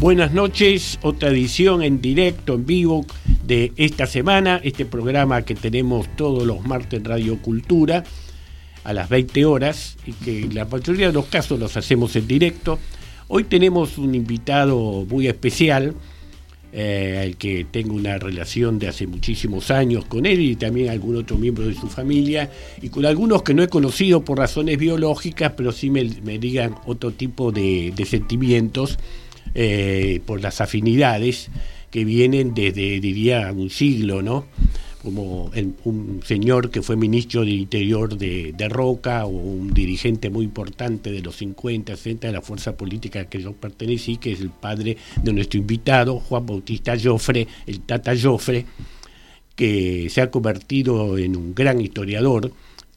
Buenas noches, otra edición en directo, en vivo de esta semana, este programa que tenemos todos los martes en Radio Cultura a las 20 horas y que en la mayoría de los casos los hacemos en directo. Hoy tenemos un invitado muy especial, al que tengo una relación de hace muchísimos años con él y también algún otro miembro de su familia, y con algunos que no he conocido por razones biológicas, pero sí me digan otro tipo de sentimientos por las afinidades que vienen desde, diría, un siglo, ¿no? Como un señor que fue ministro del Interior de Roca, o un dirigente muy importante de los 50, 60 de la fuerza política a que yo pertenecí, que es el padre de nuestro invitado, Juan Bautista Jofre, el Tata Jofre, que se ha convertido en un gran historiador,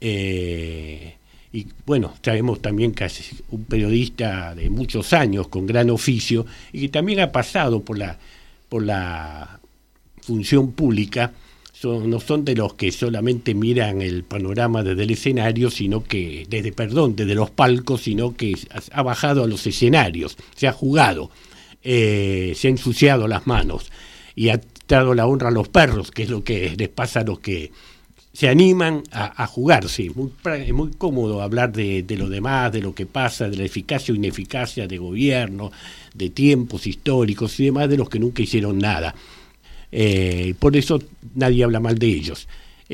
y bueno, sabemos también que es un periodista de muchos años, con gran oficio, y que también ha pasado por la función pública. No son de los que solamente miran el panorama desde el escenario, sino que desde los palcos, sino que ha bajado a los escenarios, se ha jugado, se ha ensuciado las manos y ha dado la honra a los perros, que es lo que les pasa a los que se animan a jugarse. Es muy cómodo hablar de lo demás, de lo que pasa, de la eficacia o ineficacia de gobierno, de tiempos históricos y demás, de los que nunca hicieron nada. Por eso nadie habla mal de ellos.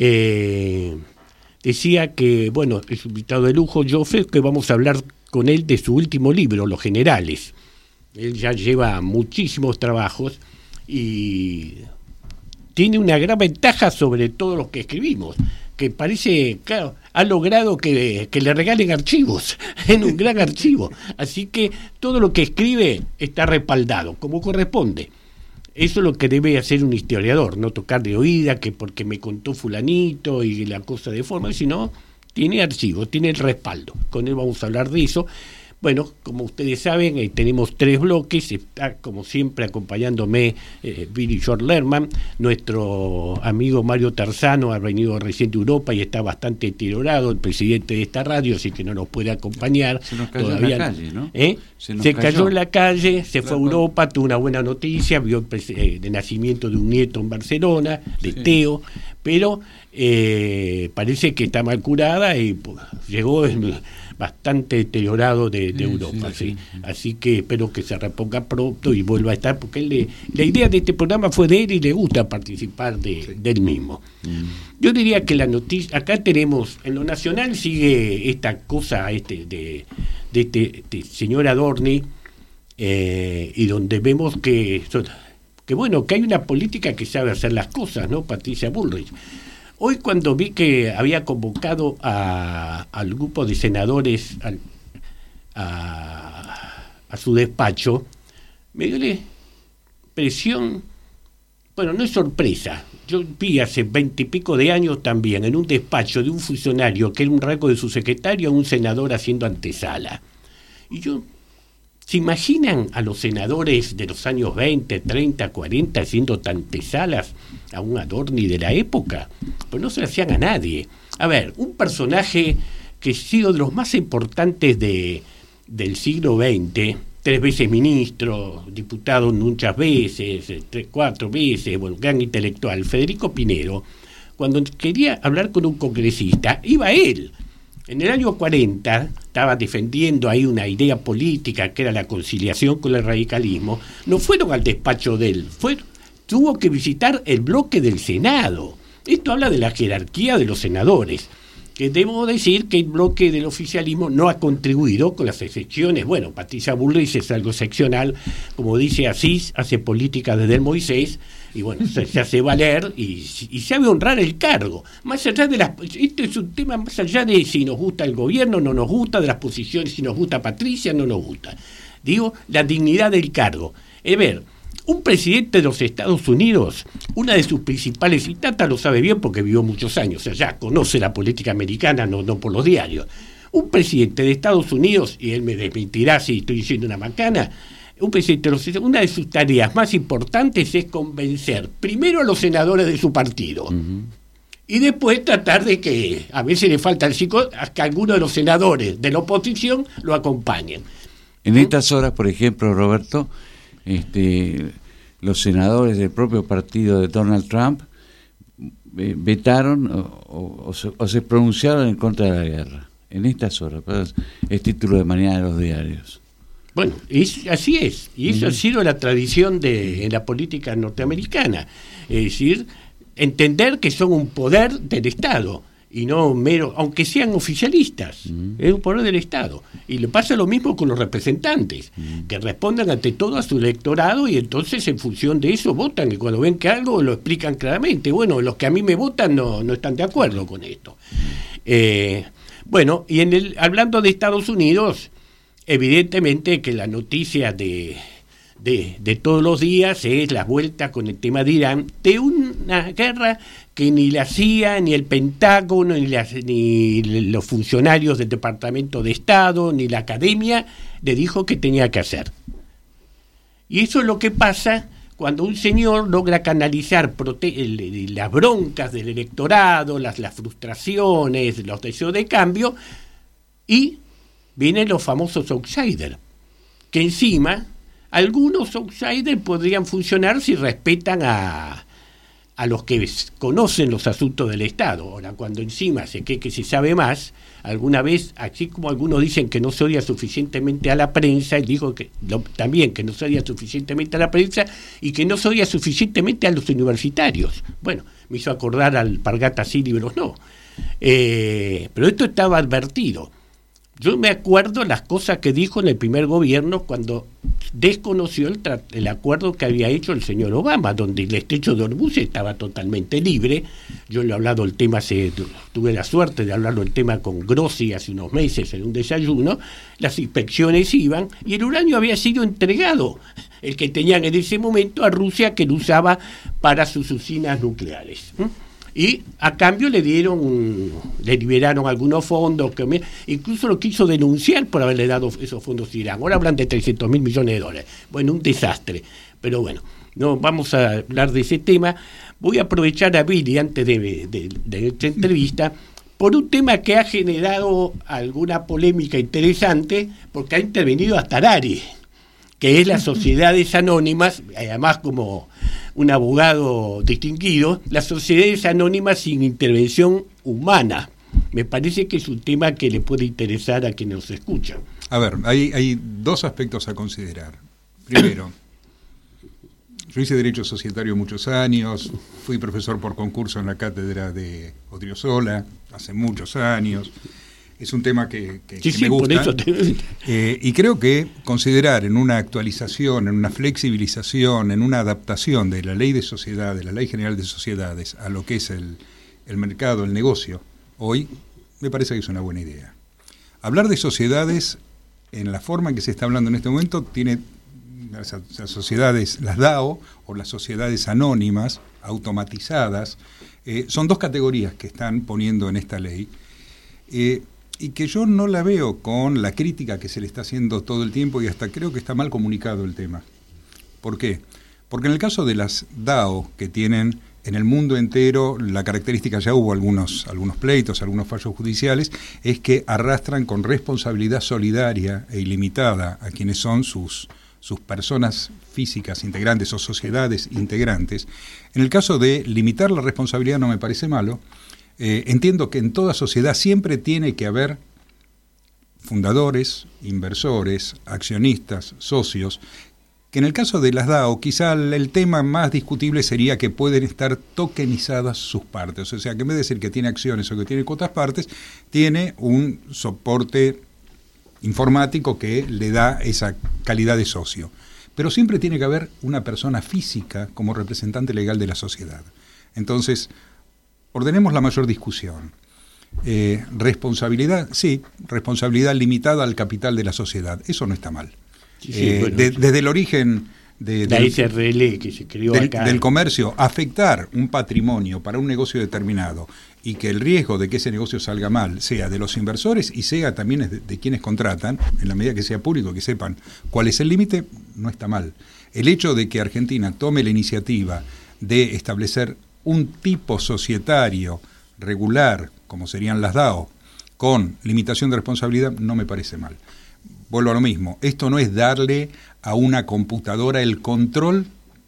Decía que, bueno, es un invitado de lujo, Jofre, que vamos a hablar con él de su último libro, Los Generales. Él ya lleva muchísimos trabajos y tiene una gran ventaja sobre todos los que escribimos, que parece, claro, ha logrado que le regalen archivos, en un gran archivo. Así que todo lo que escribe está respaldado, como corresponde. Eso es lo que debe hacer un historiador, no tocar de oída, que porque me contó fulanito y la cosa de forma, sino tiene archivo, tiene el respaldo. Con él vamos a hablar de eso. Bueno, como ustedes saben, tenemos 3 bloques, está como siempre acompañándome Billy George Lerman, nuestro amigo Mario Tarzano ha venido recién de Europa y está bastante deteriorado, el presidente de esta radio, así que no nos puede acompañar. Se nos cayó todavía, en la calle, ¿no? Se cayó en la calle, se fue a Europa, tuvo una buena noticia, vio el nacimiento de un nieto en Barcelona, de Teo, pero parece que está mal curada y llegó bastante deteriorado de Europa, sí. Así que espero que se reponga pronto y vuelva a estar, porque la idea de este programa fue de él y le gusta participar del mismo. Yo diría que la noticia, acá tenemos, en lo nacional sigue esta cosa de señor Adorni, y donde vemos que bueno, que hay una política que sabe hacer las cosas, ¿no? Patricia Bullrich. Hoy cuando vi que había convocado al grupo de senadores a su despacho, me dio la impresión, bueno, no es sorpresa, yo vi hace 20 y pico de años también en un despacho de un funcionario que era un rango de su secretario, a un senador haciendo antesala. Y ¿se imaginan a los senadores de los años 20, 30, 40 haciendo antesalas a un Adorni de la época? Pues no se lo hacían a nadie. A ver, un personaje que ha sido de los más importantes del siglo XX, 3 veces ministro, diputado muchas veces, 3, 4 veces, bueno, gran intelectual, Federico Pinedo, cuando quería hablar con un congresista, iba él. En el año 40 estaba defendiendo ahí una idea política que era la conciliación con el radicalismo. No fueron al despacho de él, tuvo que visitar el bloque del Senado. Esto habla de la jerarquía de los senadores, que debo decir que el bloque del oficialismo no ha contribuido, con las excepciones. Bueno, Patricia Bullrich es algo excepcional, como dice Asís, hace política desde el Moisés, y bueno, se hace valer y sabe honrar el cargo. Más allá de esto es un tema más allá de si nos gusta el gobierno, no nos gusta, de las posiciones, si nos gusta Patricia, no nos gusta. Digo, la dignidad del cargo. Un presidente de los Estados Unidos, una de sus principales, y Tata lo sabe bien porque vivió muchos años allá, conoce la política americana, no por los diarios. Un presidente de Estados Unidos, y él me desmentirá si estoy diciendo una macana, un presidente de los Estados Unidos, una de sus tareas más importantes es convencer primero a los senadores de su partido, y después tratar de que, a veces le falta el psico, a que algunos de los senadores de la oposición lo acompañen. En estas horas, por ejemplo, Roberto, los senadores del propio partido de Donald Trump vetaron o se pronunciaron en contra de la guerra en estas horas. Es título de mañana de los diarios. Bueno, así es, y eso ha sido la tradición en la política norteamericana, es decir, entender que son un poder del Estado y no mero, aunque sean oficialistas, es un poder del Estado. Y le pasa lo mismo con los representantes, que respondan ante todo a su electorado y entonces en función de eso votan, y cuando ven que algo lo explican claramente. Bueno, los que a mí me votan no están de acuerdo con esto. Bueno, y hablando de Estados Unidos, evidentemente que la noticia de todos los días es la vuelta con el tema de Irán, de una guerra que ni la CIA, ni el Pentágono, ni los funcionarios del Departamento de Estado, ni la Academia le dijo que tenía que hacer. Y eso es lo que pasa cuando un señor logra canalizar las broncas del electorado, las frustraciones, los deseos de cambio, y vienen los famosos outsiders, que encima algunos outsiders podrían funcionar si respetan a los que conocen los asuntos del Estado. Ahora, cuando encima se cree que se sabe más, alguna vez, así como algunos dicen que no se odia suficientemente a la prensa, él dijo que también que no se odia suficientemente a la prensa y que no se odia suficientemente a los universitarios. Bueno, me hizo acordar al Alpargatas sí, libros no. Pero esto estaba advertido. Yo me acuerdo las cosas que dijo en el primer gobierno cuando desconoció el acuerdo que había hecho el señor Obama, donde el estrecho de Hormuz estaba totalmente libre. Yo le he hablado el tema, tuve la suerte de hablarlo el tema con Grossi hace unos meses en un desayuno. Las inspecciones iban y el uranio había sido entregado, el que tenían en ese momento, a Rusia, que lo usaba para sus usinas nucleares. Y a cambio le liberaron algunos fondos, incluso lo quiso denunciar por haberle dado esos fondos a Irán. Ahora hablan de $300 mil millones. Bueno, un desastre. Pero bueno, no vamos a hablar de ese tema. Voy a aprovechar a Billy antes de esta entrevista por un tema que ha generado alguna polémica interesante, porque ha intervenido hasta Harari, que es las sociedades anónimas, además como un abogado distinguido, las sociedades anónimas sin intervención humana. Me parece que es un tema que le puede interesar a quienes nos escuchan. A ver, hay dos aspectos a considerar. Primero, yo hice Derecho Societario muchos años, fui profesor por concurso en la cátedra de Odriozola hace muchos años. Es un tema que me gusta. Y creo que considerar en una actualización, en una flexibilización, en una adaptación de la ley de sociedades, de la ley general de sociedades, a lo que es el mercado, el negocio, hoy, me parece que es una buena idea. Hablar de sociedades en la forma en que se está hablando en este momento tiene las sociedades, las DAO o las sociedades anónimas, automatizadas, son dos categorías que están poniendo en esta ley. Y que yo no la veo con la crítica que se le está haciendo todo el tiempo, y hasta creo que está mal comunicado el tema. ¿Por qué? Porque en el caso de las DAO, que tienen en el mundo entero la característica, ya hubo algunos pleitos, algunos fallos judiciales, es que arrastran con responsabilidad solidaria e ilimitada a quienes son sus personas físicas integrantes o sociedades integrantes. En el caso de limitar la responsabilidad no me parece malo. Entiendo que en toda sociedad siempre tiene que haber fundadores, inversores, accionistas, socios, que en el caso de las DAO quizá el tema más discutible sería que pueden estar tokenizadas sus partes, o sea que en vez de decir que tiene acciones o que tiene cuotas partes, tiene un soporte informático que le da esa calidad de socio. Pero siempre tiene que haber una persona física como representante legal de la sociedad. Entonces, ordenemos la mayor discusión. Responsabilidad, sí, responsabilidad limitada al capital de la sociedad. Eso no está mal. Sí, bueno, desde el origen la SRL que se creó acá, del comercio, afectar un patrimonio para un negocio determinado y que el riesgo de que ese negocio salga mal sea de los inversores y sea también de quienes contratan, en la medida que sea público, que sepan cuál es el límite, no está mal. El hecho de que Argentina tome la iniciativa de establecer un tipo societario regular, como serían las DAO, con limitación de responsabilidad, no me parece mal. vuelvo a lo mismo, esto no es darle a una computadora el control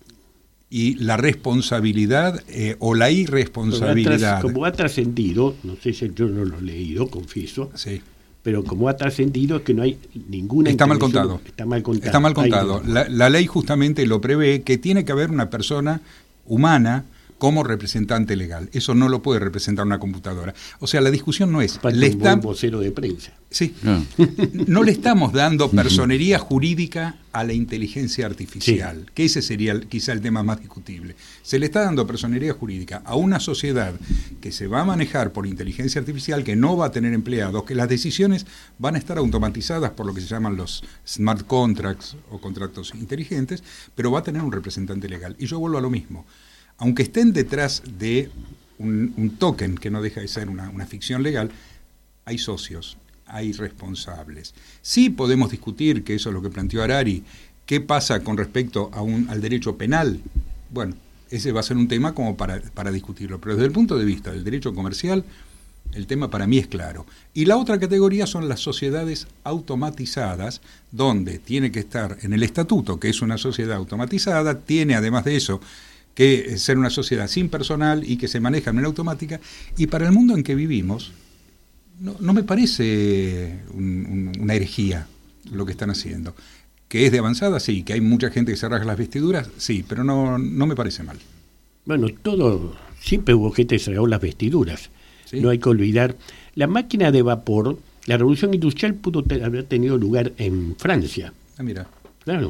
y la responsabilidad o la irresponsabilidad. Como ha trascendido, no sé si yo no lo he leído, confieso, sí, pero como ha trascendido es que no hay ninguna... Está mal contado. Está mal contado. Está mal contado. La ley justamente lo prevé, que tiene que haber una persona humana como representante legal. Eso no lo puede representar una computadora. O sea, la discusión no es... un buen vocero de prensa. Sí. No le estamos dando personería jurídica a la inteligencia artificial, sí, que ese sería quizá el tema más discutible. Se le está dando personería jurídica a una sociedad que se va a manejar por inteligencia artificial, que no va a tener empleados, que las decisiones van a estar automatizadas por lo que se llaman los smart contracts o contratos inteligentes, pero va a tener un representante legal. Y yo vuelvo a lo mismo. Aunque estén detrás de un token, que no deja de ser una ficción legal, hay socios, hay responsables. Sí podemos discutir, que eso es lo que planteó Harari, qué pasa con respecto al derecho penal. Bueno, ese va a ser un tema como para discutirlo, pero desde el punto de vista del derecho comercial, el tema para mí es claro. Y la otra categoría son las sociedades automatizadas, donde tiene que estar en el estatuto, que es una sociedad automatizada, tiene además de eso que ser una sociedad sin personal y que se maneja de manera automática, y para el mundo en que vivimos, no me parece una herejía lo que están haciendo. Que es de avanzada, sí, que hay mucha gente que se rasga las vestiduras, sí, pero no me parece mal. Bueno, siempre hubo gente que se rasgó las vestiduras, ¿sí? No hay que olvidar, la máquina de vapor, la revolución industrial pudo haber tenido lugar en Francia. Ah, mira. Claro.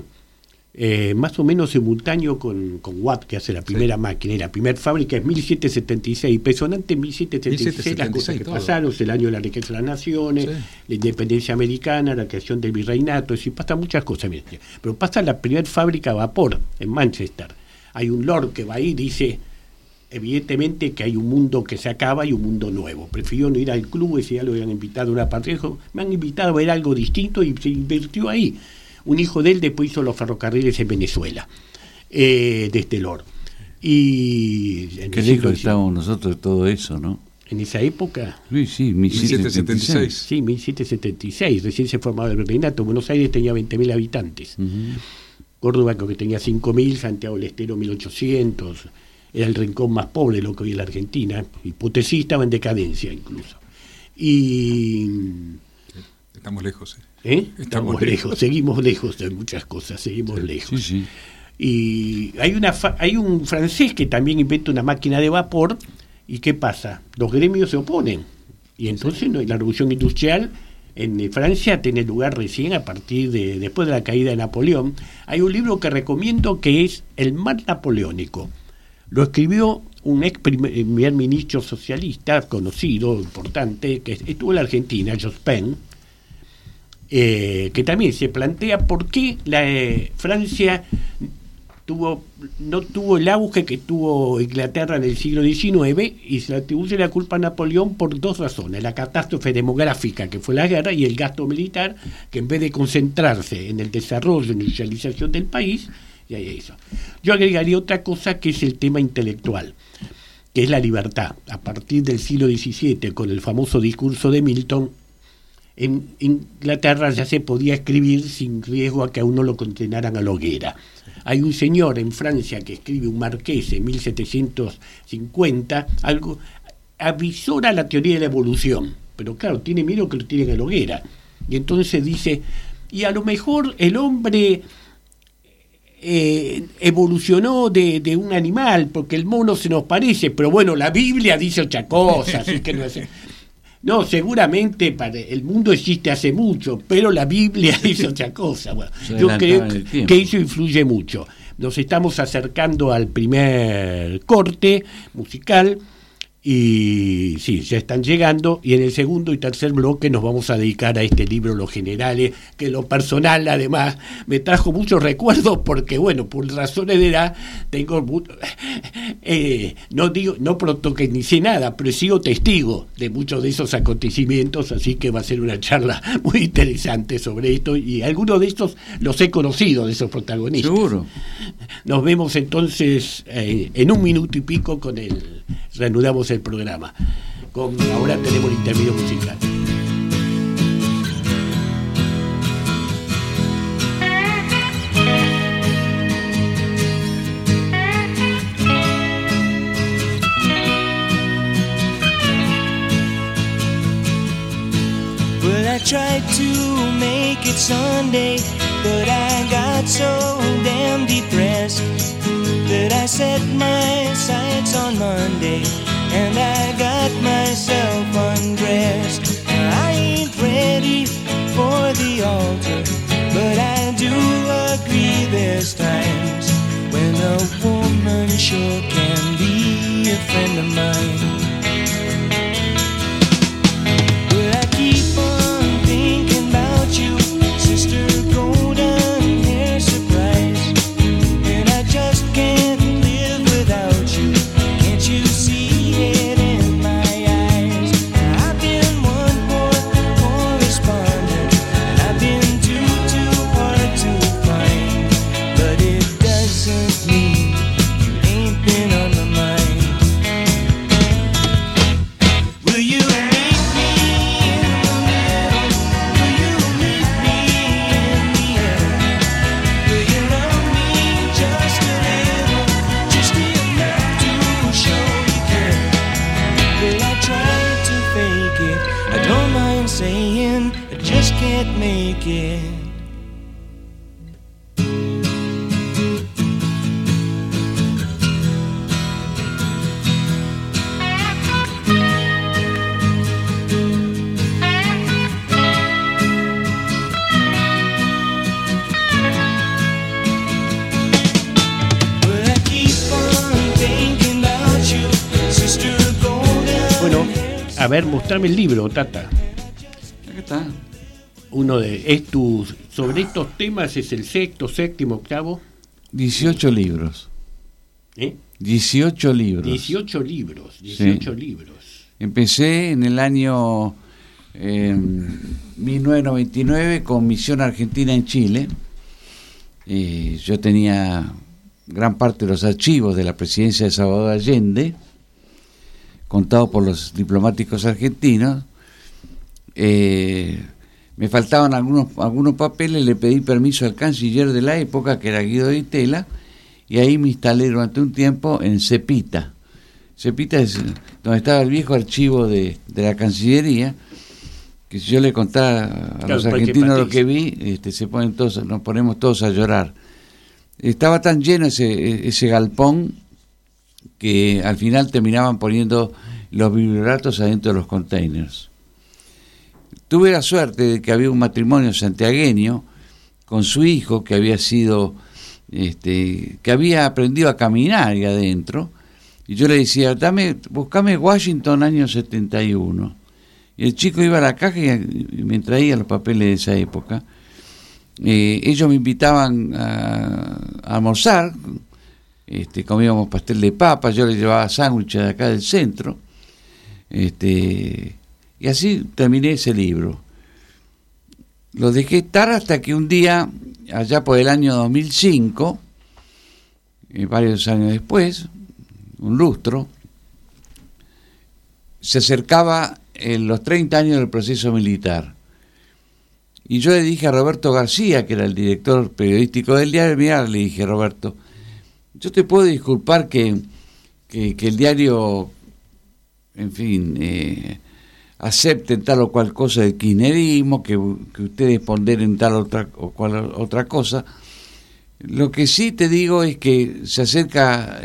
Más o menos simultáneo con Watt, que hace la primera máquina, y la primera fábrica es 1776, impresionante 1776, las cosas que pasaron, el año de la riqueza de las naciones, la independencia americana, la creación del virreinato, es decir, pasan muchas cosas, pero pasa la primera fábrica a vapor en Manchester. Hay un lord que va ahí y dice, evidentemente que hay un mundo que se acaba y un mundo nuevo. Prefirió no ir al club, ese ya lo habían invitado a una partida, me han invitado a ver algo distinto y se invirtió ahí. Un hijo de él después hizo los ferrocarriles en Venezuela, de este lord. Y qué lejos estábamos nosotros de todo eso, ¿no? En esa época... Sí, 1776. Sí, 1776, recién se formaba el virreinato. Buenos Aires tenía 20.000 habitantes. Uh-huh. Córdoba creo que tenía 5.000, Santiago del Estero 1.800. Era el rincón más pobre de lo que hoy es la Argentina. Y Potosí estaba en decadencia incluso. Y... Estamos lejos, Estamos lejos, seguimos lejos de muchas cosas, seguimos lejos. Sí. Y hay un francés que también inventa una máquina de vapor, ¿y qué pasa? Los gremios se oponen. Y entonces la revolución industrial en Francia tiene lugar recién después de la caída de Napoleón. Hay un libro que recomiendo que es El Mal Napoleónico. Lo escribió un ex primer ministro socialista, conocido, importante, que estuvo en la Argentina, Jospin, que también se plantea por qué Francia no tuvo el auge que tuvo Inglaterra en el siglo XIX, y se le atribuye la culpa a Napoleón por dos razones: la catástrofe demográfica que fue la guerra y el gasto militar, que en vez de concentrarse en el desarrollo e industrialización del país, y eso. Yo agregaría otra cosa, que es el tema intelectual, que es la libertad. A partir del siglo XVII, con el famoso discurso de Milton, en Inglaterra ya se podía escribir sin riesgo a que a uno lo condenaran a la hoguera. Hay un señor en Francia que escribe, un marqués, en 1750, algo avisora la teoría de la evolución, pero claro, tiene miedo que lo tiren a la hoguera. Y entonces dice, y a lo mejor el hombre evolucionó de un animal, porque el mono se nos parece, pero bueno, la Biblia dice otra cosa, así que no es... No, seguramente el mundo existe hace mucho, pero la Biblia dice otra cosa. Bueno, yo creo que eso influye mucho. Nos estamos acercando al primer corte musical y sí, ya están llegando, y en el segundo y tercer bloque nos vamos a dedicar a este libro, Los Generales, que en lo personal además me trajo muchos recuerdos, porque bueno, por razones de edad tengo no protagonicé nada, pero he sido testigo de muchos de esos acontecimientos, así que va a ser una charla muy interesante sobre esto, y algunos de estos los he conocido, de esos protagonistas. Seguro. Nos vemos entonces en un minuto y pico reanudamos el programa. Ahora tenemos el intermedio musical. tried to make it Sunday, but I got so damn depressed that I set my sights on Monday, and I got myself undressed. I ain't ready for the altar, but I do agree there's times when a woman sure can be a friend of mine. But I keep on thinking about you, Sister Golden Hair Surprise, and I just can't live without you. Can't you see it in my eyes? I've been one poor correspondent, and I've been too hard to find, but it doesn't mean you ain't been on my mind. Will you meet me in the middle? Will you meet me in the end? Will you love me just a little, just enough to show you care? Well, I tried to fake it, I don't mind saying I just can't make it. But I keep on thinking about you, Sister Golden. Bueno, a ver, mostrame el libro, Tata. Acá está. Uno de sobre estos temas es el sexto, séptimo, octavo. 18 libros. 18 libros. 18 libros. Sí. Empecé en el año 1999 con Misión Argentina en Chile. Yo tenía gran parte de los archivos de la presidencia de Salvador Allende, contados por los diplomáticos argentinos. Me faltaban algunos papeles, le pedí permiso al canciller de la época, que era Guido Di Tella, y ahí me instalé durante un tiempo en Cepita. Cepita es donde estaba el viejo archivo de la Cancillería, que si yo le contara a los argentinos lo que vi, nos ponemos todos a llorar. Estaba tan lleno ese galpón que al final terminaban poniendo los biblioratos adentro de los containers. Tuve la suerte de que había un matrimonio santiagueño con su hijo que había sido, que había aprendido a caminar ahí adentro, y yo le decía, buscame Washington año 71. Y el chico iba a la caja y me traía los papeles de esa época. Ellos me invitaban a almorzar, comíamos pastel de papa, yo les llevaba sándwiches de acá del centro, y así terminé ese libro. Lo dejé estar hasta que un día, allá por el año 2005, varios años después, un lustro, se acercaba los 30 años del proceso militar. Y yo le dije a Roberto García, que era el director periodístico del diario, mirá, le dije, Roberto, yo te puedo disculpar que el diario, en fin, acepten tal o cual cosa del kirchnerismo, que ustedes ponderen tal o cual otra cosa. Lo que sí te digo es que se acerca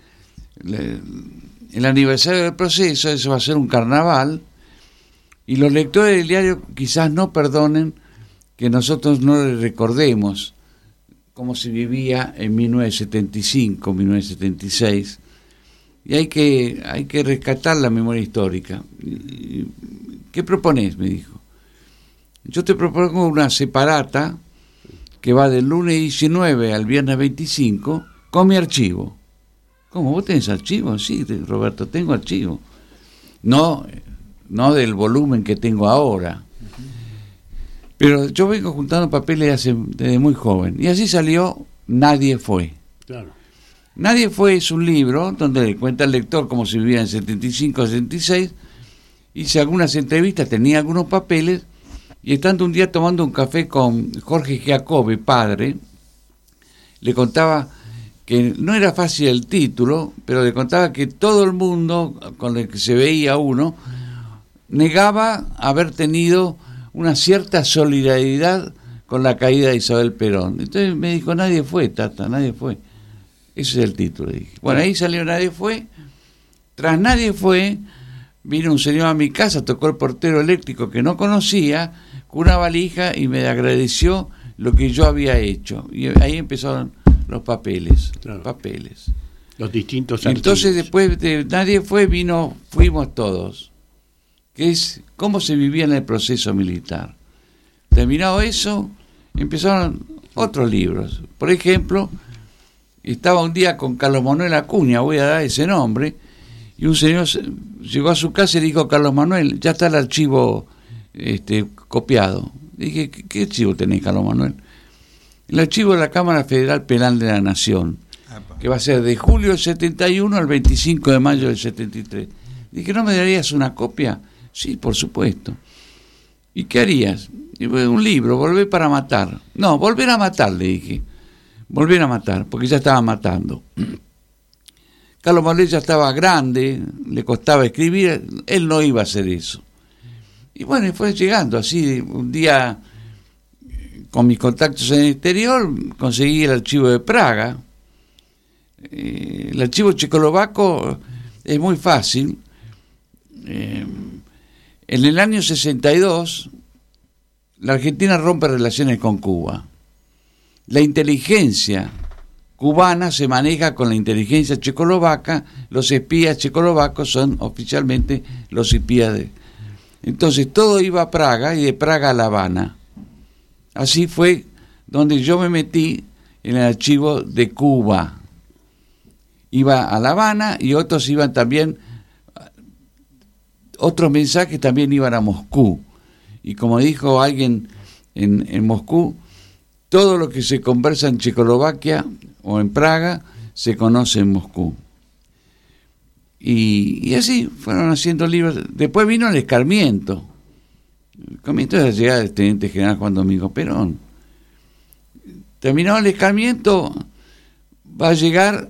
el aniversario del proceso, eso va a ser un carnaval, y los lectores del diario quizás no perdonen que nosotros no le recordemos cómo se vivía en 1975, 1976, y hay que rescatar la memoria histórica. ¿Qué propones?, me dijo. Yo te propongo una separata que va del lunes 19 al viernes 25 con mi archivo. ¿Cómo? ¿Vos tenés archivo? Sí, Roberto, tengo archivo. No del volumen que tengo ahora. Pero yo vengo juntando papeles desde muy joven. Y así salió Nadie Fue. Claro. Nadie Fue es un libro donde le cuenta al lector cómo se vivía en 75, 76. Hice algunas entrevistas, tenía algunos papeles. Y estando un día tomando un café con Jorge Giacobbe, padre, le contaba que no era fácil el título, pero le contaba que todo el mundo con el que se veía uno negaba haber tenido una cierta solidaridad con la caída de Isabel Perón. Entonces me dijo, nadie fue, Tata, nadie fue. Ese es el título, dije. Bueno, ahí salió Nadie fue. Tras Nadie fue, vino un señor a mi casa, tocó el portero eléctrico que no conocía, con una valija y me agradeció lo que yo había hecho. Y ahí empezaron los papeles, Claro. papeles. Los distintos Entonces archivos. después de Nadie fue, fuimos todos, que es cómo se vivía en el proceso militar. Terminado eso, empezaron otros libros. Por ejemplo, estaba un día con Carlos Manuel Acuña, voy a dar ese nombre, y un señor llegó a su casa y le dijo, Carlos Manuel, ya está el archivo copiado. Dije, ¿qué archivo tenés, Carlos Manuel? El archivo de la Cámara Federal Penal de la Nación, que va a ser de julio del 71 al 25 de mayo del 73. Dije, ¿no me darías una copia? Sí, por supuesto. ¿Y qué harías? Y un libro, Volver para matar. No, Volver a matar, le dije. Volver a matar, porque ya estaba matando. Carlos Manuel ya estaba grande, le costaba escribir, él no iba a hacer eso. Y bueno, fue llegando así, un día con mis contactos en el exterior, conseguí el archivo de Praga. El archivo checoslovaco es muy fácil. En el año 62, la Argentina rompe relaciones con Cuba. La inteligencia cubana se maneja con la inteligencia checoslovaca, los espías checoslovacos son oficialmente los espías de... Entonces todo iba a Praga y de Praga a La Habana. Así fue donde yo me metí en el archivo de Cuba. Iba a La Habana y otros iban también, otros mensajes también iban a Moscú. Y como dijo alguien en Moscú, todo lo que se conversa en Checoslovaquia o en Praga se conoce en Moscú. Y así fueron haciendo libros. Después vino el escarmiento. El escarmiento es la llegada del teniente general Juan Domingo Perón. Terminado el escarmiento, va a llegar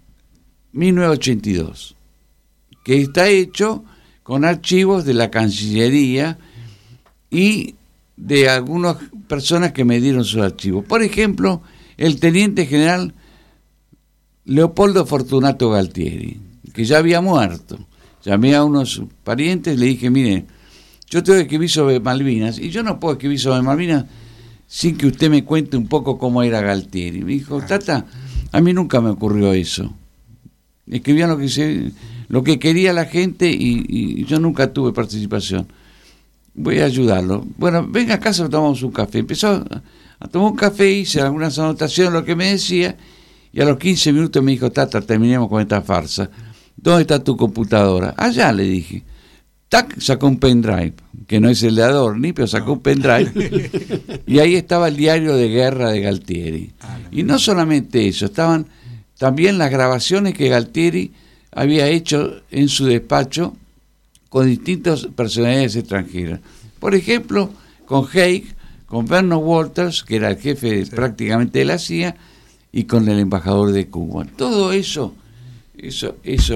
1982, que está hecho con archivos de la Cancillería y de algunas personas que me dieron sus archivos. Por ejemplo, el teniente general Leopoldo Fortunato Galtieri, que ya había muerto. Llamé a unos parientes y le dije, mire, yo tengo que escribir sobre Malvinas, y yo no puedo escribir sobre Malvinas sin que usted me cuente un poco cómo era Galtieri. Me dijo, Tata, a mí nunca me ocurrió eso. Escribían lo que quería la gente y yo nunca tuve participación. Voy a ayudarlo. Bueno, venga a casa, tomamos un café. Empezó a tomar un café, hice algunas anotaciones, lo que me decía, y a los 15 minutos me dijo, Tata, terminemos con esta farsa. ¿Dónde está tu computadora? Allá, le dije. Tac, sacó un pendrive, que no es el de Adorni, pero sacó un pendrive, y ahí estaba el diario de guerra de Galtieri. Y no solamente eso, estaban también las grabaciones que Galtieri había hecho en su despacho con distintas personalidades extranjeras. Por ejemplo, con Haig, con Vernon Walters, que era el jefe prácticamente de la CIA, y con el embajador de Cuba. Todo eso es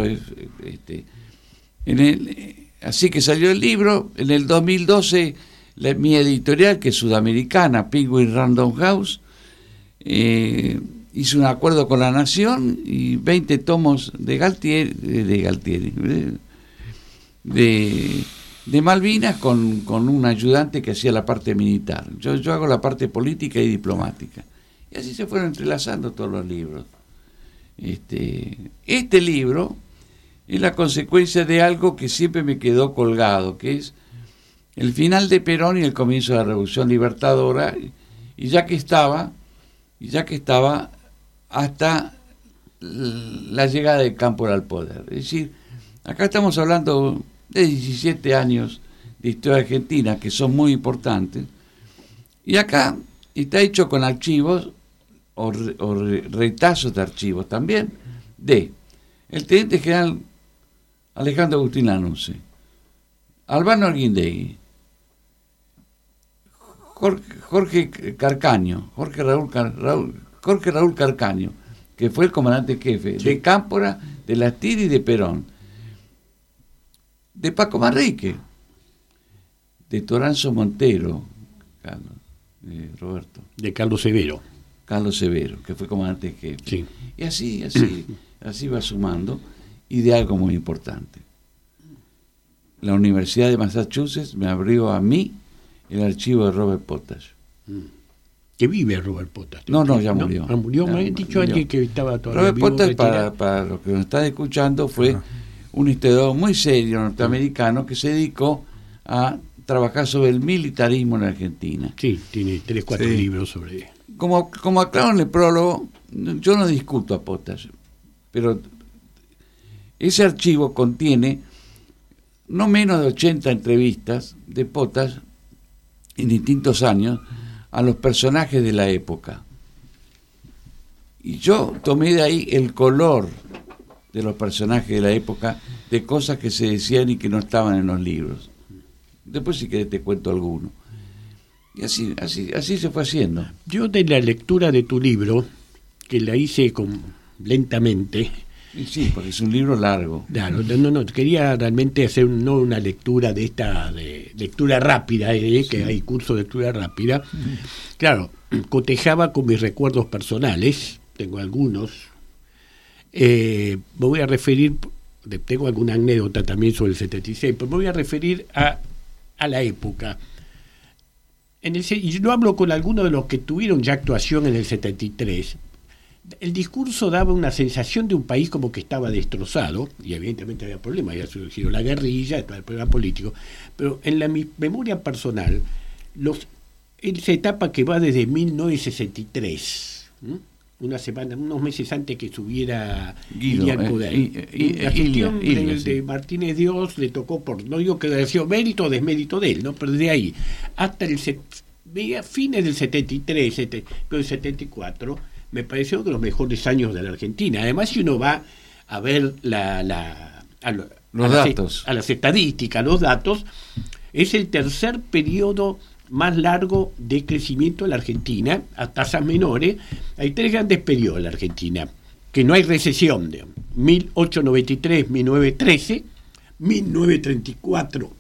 así que salió el libro. En el 2012 mi editorial, que es sudamericana, Penguin Random House, hizo un acuerdo con la Nación y 20 tomos de Malvinas con un ayudante que hacía la parte militar. Yo hago la parte política y diplomática. Y así se fueron entrelazando todos los libros. Este libro es la consecuencia de algo que siempre me quedó colgado, que es el final de Perón y el comienzo de la Revolución Libertadora, y ya que estaba hasta la llegada del Cámpora al poder. Es decir, acá estamos hablando de 17 años de historia argentina, que son muy importantes, y acá está hecho con archivos o retazos de archivos también de el teniente general Alejandro Agustín Lanusse, Albano Arguindegui, Jorge Raúl Carcaño, que fue el comandante jefe de Cámpora, de las TIR y de Perón, de Paco Manrique, de Toranzo Montero, Carlos, Roberto. De Carlos Severo. Carlos Severo, que fue comandante jefe. Sí. Y así va sumando, y de algo muy importante. La Universidad de Massachusetts me abrió a mí el archivo de Robert Potash. Que vive Robert Potash. No, ya murió. ¿No? ¿Murió? Ya me han dicho murió. alguien que estaba todavía Robert vivo, Potash, retirado. para los que nos están escuchando, fue un historiador muy serio norteamericano que se dedicó a trabajar sobre el militarismo en Argentina. Sí, tiene 3-4 Sí. libros sobre... Como aclaro en el prólogo, yo no discuto a Potash, pero ese archivo contiene no menos de 80 entrevistas de Potash en distintos años a los personajes de la época. Y yo tomé de ahí el color de los personajes de la época, de cosas que se decían y que no estaban en los libros. Después, si querés, te cuento alguno. Y así se fue haciendo. Yo de la lectura de tu libro, que la hice lentamente, Y sí, porque es un libro largo. claro, no, quería realmente hacer no una lectura de lectura rápida, que hay cursos de lectura rápida. Claro, cotejaba con mis recuerdos personales, tengo algunos. Me voy a referir, tengo alguna anécdota también sobre el 76, pero me voy a referir a la época. Y yo hablo con algunos de los que tuvieron ya actuación en el 73. El discurso daba una sensación de un país como que estaba destrozado, y evidentemente había problemas, había surgido la guerrilla, el problema político, pero en mi memoria personal, esa etapa que va desde 1963, unos meses antes que subiera Ilian Kudai. La gestión de Martínez Dios le tocó, no digo que haya sido mérito o desmérito de él, ¿no? Pero de ahí hasta fines del 73, pero el 74, me pareció uno de los mejores años de la Argentina. Además, si uno va a ver a las estadísticas, los datos, es el tercer periodo más largo de crecimiento en la Argentina, a tasas menores. Hay 3 grandes periodos en la Argentina, que no hay recesión, 1893, 1913, 1934,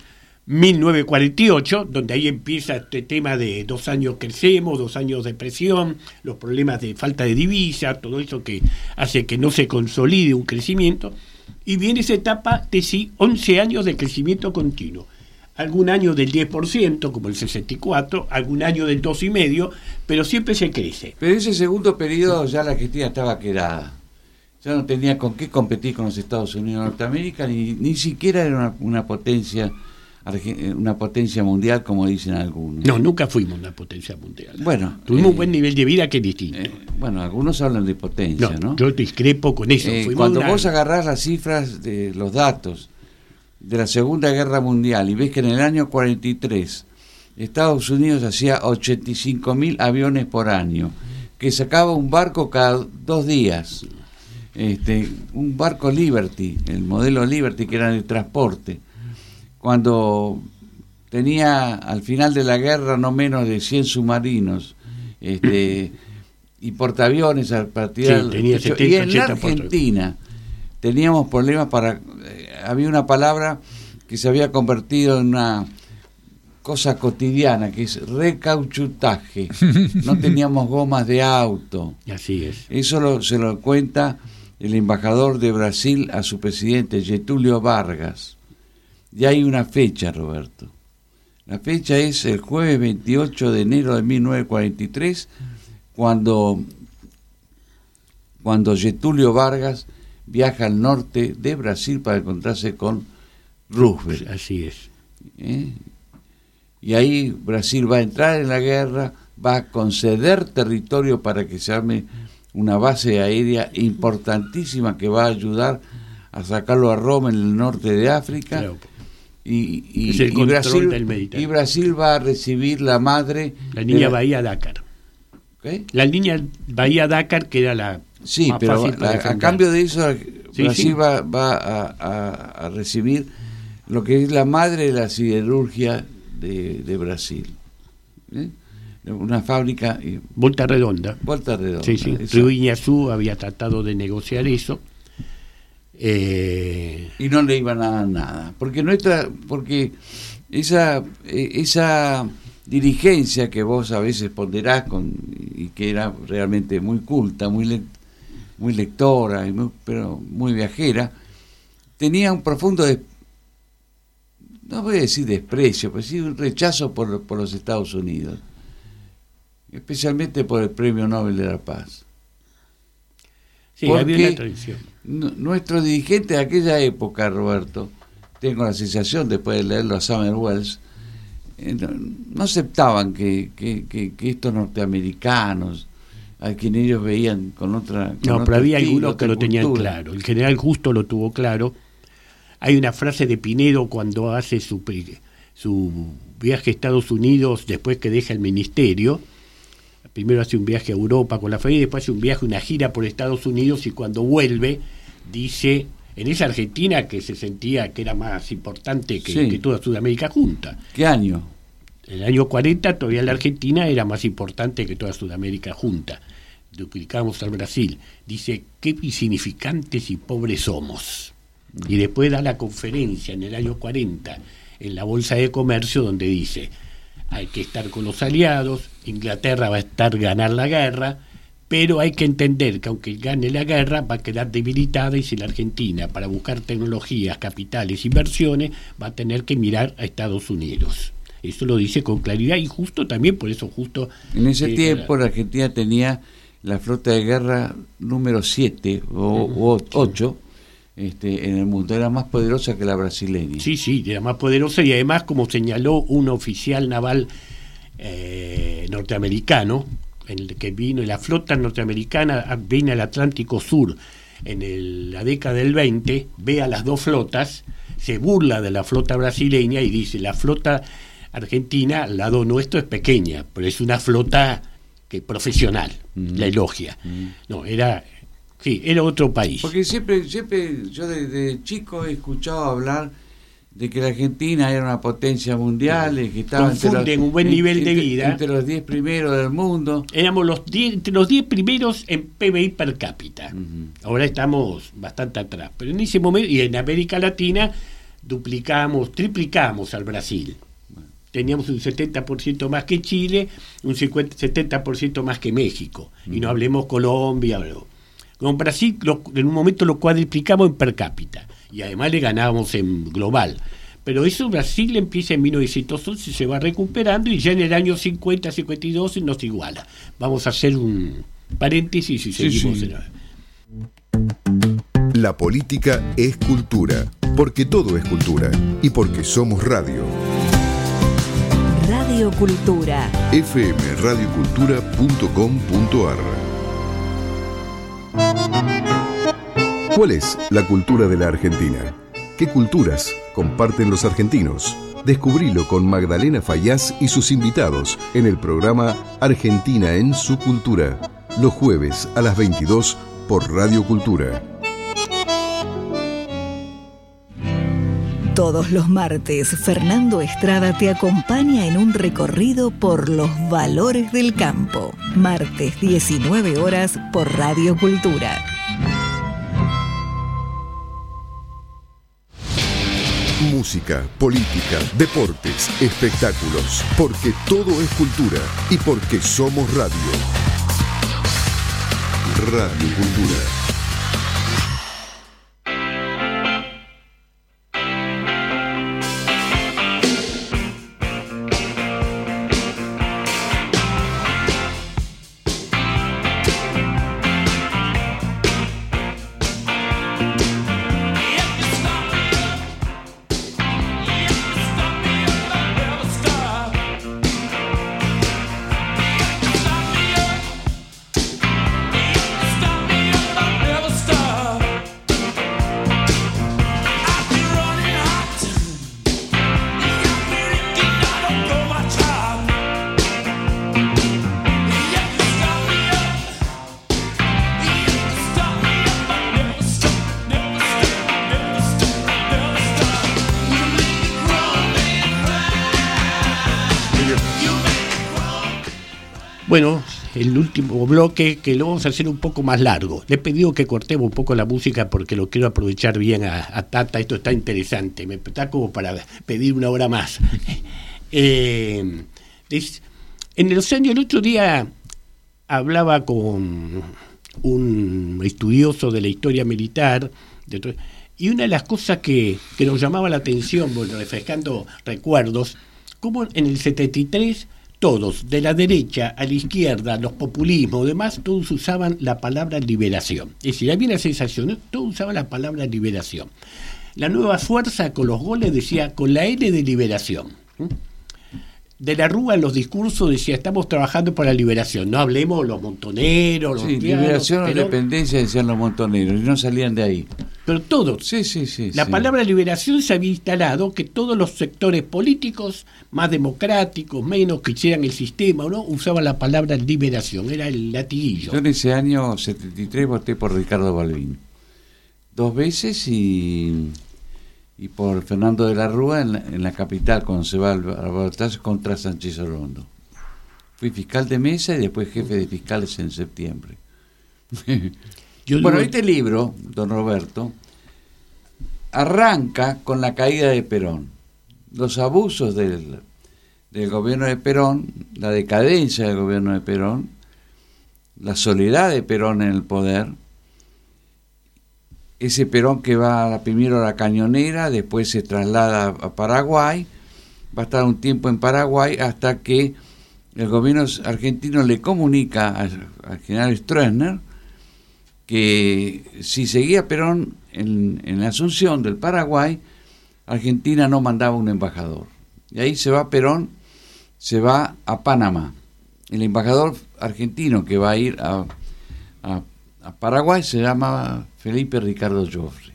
1948, donde ahí empieza este tema de 2 años crecemos, 2 años de depresión, los problemas de falta de divisa, todo eso que hace que no se consolide un crecimiento, y viene esa etapa de 11 años de crecimiento continuo. Algún año del 10%, como el 64, algún año del 2,5%, pero siempre se crece. Pero ese segundo periodo ya la Argentina estaba quedada. Ya no tenía con qué competir con los Estados Unidos de Norteamérica, ni siquiera era una potencia mundial, como dicen algunos. No, nunca fuimos una potencia mundial. Bueno, tuvimos un buen nivel de vida que es distinto. Bueno, algunos hablan de potencia, ¿no? Yo discrepo con eso. Cuando vos agarrás las cifras de los datos de la Segunda Guerra Mundial y ves que en el año 43 Estados Unidos hacía 85.000 aviones por año, que sacaba un barco cada 2 días, un barco Liberty, el modelo Liberty, que era de transporte, cuando tenía al final de la guerra no menos de 100 submarinos y portaaviones al partir tenía 70, y en 80 la Argentina teníamos problemas había una palabra que se había convertido en una cosa cotidiana, que es recauchutaje. No teníamos gomas de auto. Así es. Eso se lo cuenta el embajador de Brasil a su presidente, Getúlio Vargas. Y hay una fecha, Roberto. La fecha es el jueves 28 de enero de 1943, cuando Getúlio Vargas viaja al norte de Brasil para encontrarse con Roosevelt. Así es. Y ahí Brasil va a entrar en la guerra, va a conceder territorio para que se arme una base aérea importantísima que va a ayudar a sacarlo a Roma, en el norte de África. Claro. Y Brasil va a recibir la madre... La línea Bahía-Dakar. ¿Qué? La línea Bahía-Dakar, que era la... Sí, pero a cambio de eso, Brasil va a recibir lo que es la madre de la siderurgia de Brasil. Una fábrica... Volta Redonda. Sí. Río Iñazú había tratado de negociar eso. Y no le iban a dar nada. Porque esa dirigencia que vos a veces ponderás y que era realmente muy culta, muy lectora, pero muy viajera, tenía un profundo, no voy a decir desprecio, pero sí un rechazo por los Estados Unidos, especialmente por el Premio Nobel de la Paz. Sí, había una tradición. Nuestros dirigentes de aquella época, Roberto, tengo la sensación, después de leerlo a Summer Wells, no aceptaban que estos norteamericanos, a quien ellos veían con otra... No, pero había algunos que lo tenían claro. El general Justo lo tuvo claro. Hay una frase de Pinedo cuando hace su viaje a Estados Unidos después que deja el ministerio. Primero hace un viaje a Europa con la familia, después hace un viaje, una gira por Estados Unidos, y cuando vuelve dice, en esa Argentina que se sentía que era más importante que toda Sudamérica junta. ¿Qué año? En el año 40 todavía la Argentina era más importante que toda Sudamérica junta. Duplicamos al Brasil. Dice, qué insignificantes y pobres somos. Y después da la conferencia en el año 40 en la Bolsa de Comercio, donde dice, hay que estar con los aliados, Inglaterra va a ganar la guerra, pero hay que entender que aunque gane la guerra va a quedar debilitada, y si la Argentina para buscar tecnologías, capitales, inversiones va a tener que mirar a Estados Unidos. Eso lo dice con claridad, y justo también por eso justo... En ese tiempo la Argentina tenía la flota de guerra número 7 o 8 en el mundo, era más poderosa que la brasileña. Sí, era más poderosa, y además, como señaló un oficial naval norteamericano, en el que vino, la flota norteamericana viene al Atlántico Sur en la década del 20, ve a las dos flotas, se burla de la flota brasileña y dice, la flota argentina al lado nuestro es pequeña, pero es una flota profesional, la elogia. No, era otro país. Porque siempre yo desde chico he escuchado hablar de que la Argentina era una potencia mundial, y que estaba confunden un buen nivel de vida entre los 10 primeros del mundo. Éramos entre los 10 primeros en PBI per cápita. Ahora estamos bastante atrás, pero en ese momento, y en América Latina triplicamos al Brasil. Teníamos un 70% más que Chile, un 70% más que México, y no hablemos Colombia. Con Brasil en un momento lo cuadriplicamos en per cápita, y además le ganábamos en global. Pero eso Brasil empieza en 1911, se va recuperando, y ya en el año 50, 52 nos iguala. Vamos a hacer un paréntesis y seguimos. Sí. La política es cultura, porque todo es cultura, y porque somos radio. Radio Cultura. fmradiocultura.com.ar. ¿Cuál es la cultura de la Argentina? ¿Qué culturas comparten los argentinos? Descubrilo con Magdalena Fayaz y sus invitados en el programa Argentina en su cultura, los jueves a las 22 por Radio Cultura. Todos los martes, Fernando Estrada te acompaña en un recorrido por los valores del campo. Martes, 19 horas, por Radio Cultura. Música, política, deportes, espectáculos, porque todo es cultura y porque somos radio. Radio Cultura. Bueno, el último bloque, que lo vamos a hacer un poco más largo. Le he pedido que cortemos un poco la música porque lo quiero aprovechar bien a Tata. Esto está interesante, me está como para pedir una hora más. En los años, el otro día hablaba con un estudioso de la historia militar, y una de las cosas que nos llamaba la atención, bueno, refrescando recuerdos, como en el 73 todos, de la derecha a la izquierda, los populismos, demás, todos usaban la palabra liberación. Es decir, había una sensación, ¿no? Todos usaban la palabra liberación. La Nueva Fuerza con los goles decía con la L de liberación. De la Rúa en los discursos decía estamos trabajando por la liberación, no hablemos los montoneros, los liberación o independencia decían los montoneros y no salían de ahí. Pero todos. Sí. La palabra liberación se había instalado que todos los sectores políticos, más democráticos, menos que hicieran el sistema, ¿no? Usaban la palabra liberación, era el latiguillo. Yo en ese año 73 voté por Ricardo Balbín 2 veces y por Fernando de la Rúa en la capital cuando se va a votar contra Sánchez Orondo. Fui fiscal de mesa y después jefe de fiscales en septiembre. Este libro, don Roberto, arranca con la caída de Perón, los abusos del gobierno de Perón, la decadencia del gobierno de Perón, la soledad de Perón en el poder. Ese Perón que va primero a la Cañonera, después se traslada a Paraguay, va a estar un tiempo en Paraguay hasta que el gobierno argentino le comunica al general Stroessner que si seguía Perón en la Asunción del Paraguay, Argentina no mandaba un embajador. Y ahí se va Perón, se va a Panamá. El embajador argentino que va a ir a Paraguay se llama Felipe Ricardo Joffre,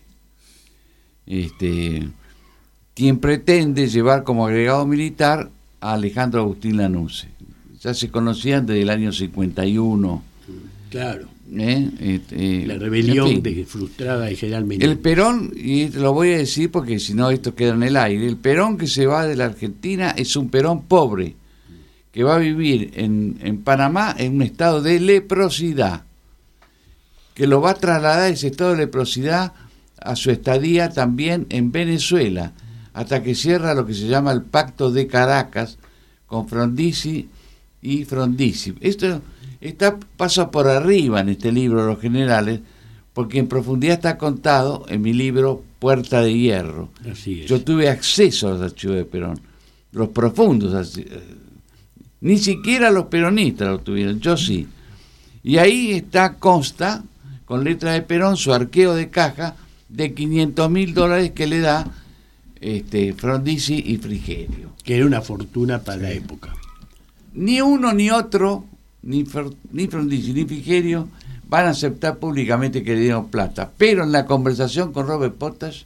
quien pretende llevar como agregado militar a Alejandro Agustín Lanusse. Ya se conocían desde el año 51. Claro. La rebelión frustrada de General Menem. El Perón, y lo voy a decir porque si no esto queda en el aire, el Perón que se va de la Argentina es un Perón pobre, que va a vivir en Panamá en un estado de leprosidad, que lo va a trasladar ese estado de leprosidad a su estadía también en Venezuela, hasta que cierra lo que se llama el Pacto de Caracas con Frondizi y Frondizi. Esto pasa por arriba en este libro, Los Generales, porque en profundidad está contado en mi libro Puerta de Hierro. Así es. Yo tuve acceso a los archivos de Perón, los profundos, ni siquiera los peronistas lo tuvieron, yo sí. Y ahí consta con letra de Perón su arqueo de caja de $500.000 que le da Frondizi y Frigerio. Que era una fortuna para la época. Ni uno ni otro, ni Frondizi ni Frigerio, van a aceptar públicamente que le dieron plata. Pero en la conversación con Robert Potash,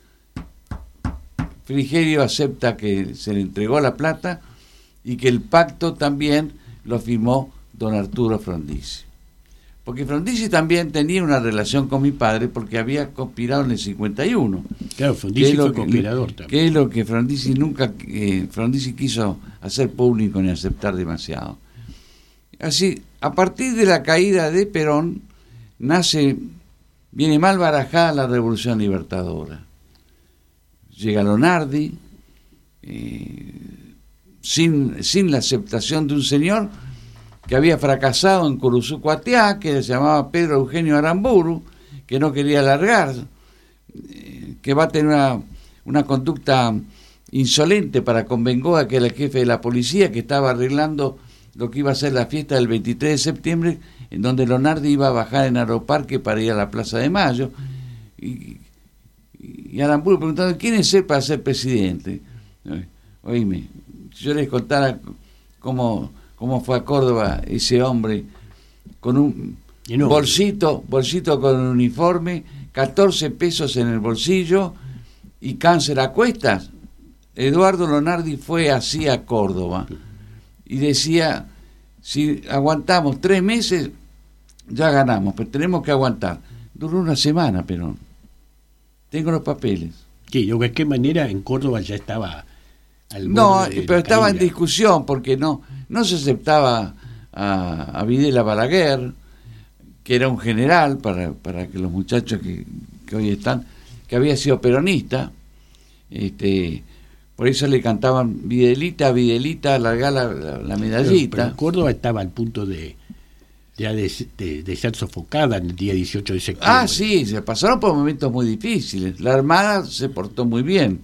Frigerio acepta que se le entregó la plata y que el pacto también lo firmó don Arturo Frondizi. Porque Frondizi también tenía una relación con mi padre porque había conspirado en el 51. Claro, Frondizi fue conspirador también. Que es lo que Frondizi Frondizi quiso hacer público ni aceptar demasiado. Así, a partir de la caída de Perón, viene mal barajada la Revolución Libertadora. Llega Lonardi, sin la aceptación de un señor que había fracasado en Curuzú-Cuatiá, que se llamaba Pedro Eugenio Aramburu, que no quería largar, que va a tener una conducta insolente para con Bengoa, que era el jefe de la policía, que estaba arreglando lo que iba a ser la fiesta del 23 de septiembre, en donde Lonardi iba a bajar en Aeroparque para ir a la Plaza de Mayo, y Aramburu preguntando, ¿quién es él para ser presidente? Oíme, si yo les contara cómo fue a Córdoba ese hombre con un bolsito con un uniforme, 14 pesos en el bolsillo y cáncer a cuestas. Eduardo Lonardi fue así a Córdoba y decía, si aguantamos 3 meses ya ganamos, pero tenemos que aguantar. Duró una semana, Perón. Tengo los papeles. ¿De qué manera en Córdoba ya estaba? No, pero estaba en discusión porque no se aceptaba a Videla Balaguer, que era un general, para que los muchachos que hoy están, que había sido peronista, por eso le cantaban Videlita, Videlita, larga la medallita. Pero Córdoba estaba al punto de ser sofocada en el día 18 de septiembre. Ah, sí, se pasaron por momentos muy difíciles. La Armada se portó muy bien.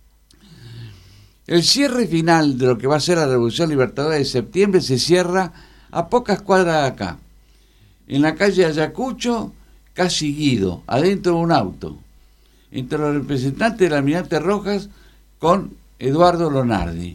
El cierre final de lo que va a ser la Revolución Libertadora de septiembre se cierra a pocas cuadras de acá, en la calle Ayacucho, casi Guido, adentro de un auto, entre los representantes del almirante Rojas con Eduardo Lonardi.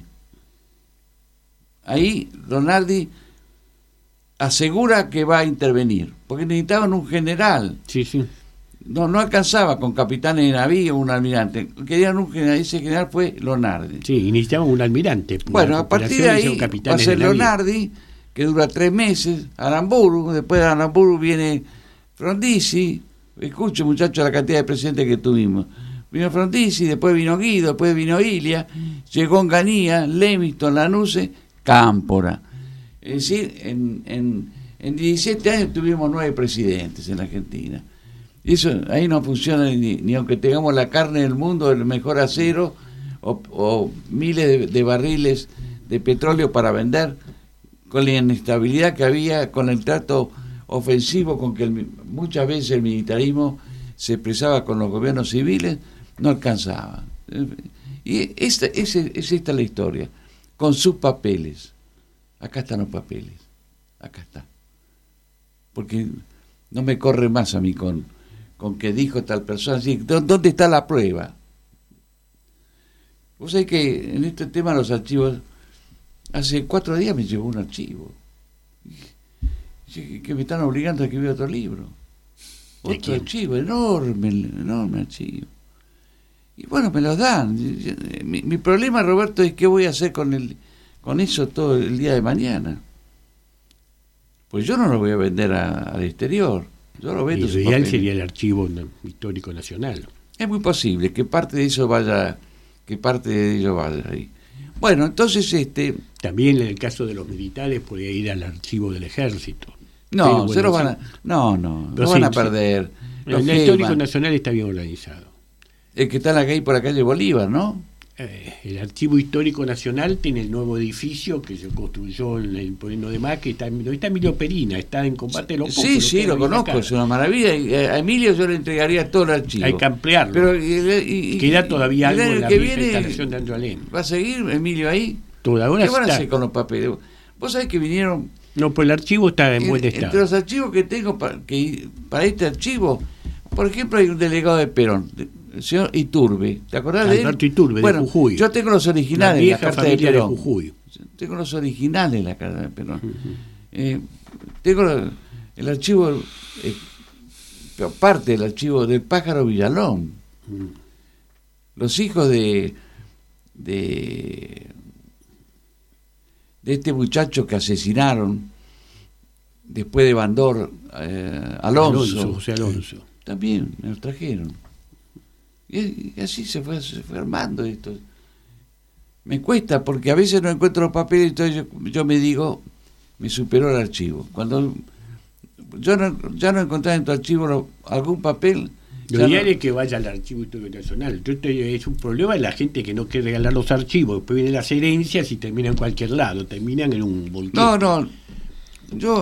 Ahí Lonardi asegura que va a intervenir, porque necesitaban un general. Sí, sí. No alcanzaba con capitanes de navío o un almirante, querían un general, ese general fue Lonardi. Sí, y necesitaban un almirante. Bueno, a partir de ahí va a ser Lonardi, que dura 3 meses, Aramburu, después de Aramburu viene Frondizi, escuche muchachos la cantidad de presidentes que tuvimos. Vino Frondizi, después vino Guido, después vino Ilia, llegó Onganía, Lemiston, Lanuse, Cámpora. Es decir, en 17 años tuvimos 9 presidentes en la Argentina. Y eso ahí no funciona ni aunque tengamos la carne del mundo, el mejor acero o miles de barriles de petróleo para vender, con la inestabilidad que había, con el trato ofensivo con que muchas veces el militarismo se expresaba con los gobiernos civiles, no alcanzaba. Y es esta la historia, con sus papeles. Acá están los papeles, acá está. Porque no me corre más a mí con que dijo tal persona, así, ¿dónde está la prueba? Vos sabés que en este tema de los archivos, hace 4 días me llegó un archivo que me están obligando a escribir otro libro. Otro archivo, enorme archivo. Y bueno, me los dan. Mi problema, Roberto, es qué voy a hacer con eso todo el día de mañana. Pues yo no lo voy a vender al exterior. Yo lo vendo. Lo ideal sería el Archivo Histórico Nacional. Es muy posible que parte de ello vaya ahí. Bueno, entonces también en el caso de los militares podría ir al archivo del ejército. No, pero se lo van sí. van a perder. El Histórico Nacional está bien organizado. El que está en la calle por la calle Bolívar, ¿no? El Archivo Histórico Nacional tiene el nuevo edificio que se construyó en el Polino de Mac, que está Emilio Perina, está en Combate de los Pozos. Sí, lo conozco, es una maravilla. A Emilio yo le entregaría todo el archivo. Hay que ampliarlo. Pero, queda todavía algo en la instalación de Androlén. ¿Va a seguir Emilio ahí? Ahora ¿Qué van a hacer con los papeles? Vos sabés que vinieron... No, pues el archivo está en buen estado. Entre los archivos que tengo para este archivo, por ejemplo, hay un delegado de Perón, el señor Iturbe. ¿Te acordás de él? Alberto Iturbe, de Jujuy. Yo tengo los originales de la carta de Perón. De Jujuy. Tengo los originales de la carta de Perón. Tengo el archivo, parte del archivo del Pájaro Villalón. Los hijos de este muchacho que asesinaron después de Bandor, José Alonso. También me los trajeron. Y así se fue armando esto. Me cuesta porque a veces no encuentro los papeles, entonces yo me digo, me superó el archivo. Cuando ya no encontré en tu archivo algún papel. Lo ideal es que vaya al Archivo Histórico Nacional. Es un problema de la gente que no quiere regalar los archivos. Después vienen las herencias y terminan en cualquier lado. Terminan en un volquete. No. Yo